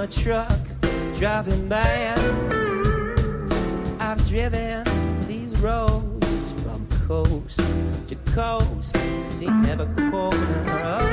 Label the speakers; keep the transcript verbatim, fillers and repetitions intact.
Speaker 1: a truck driving by. I've driven these roads from coast to coast, seen every corner of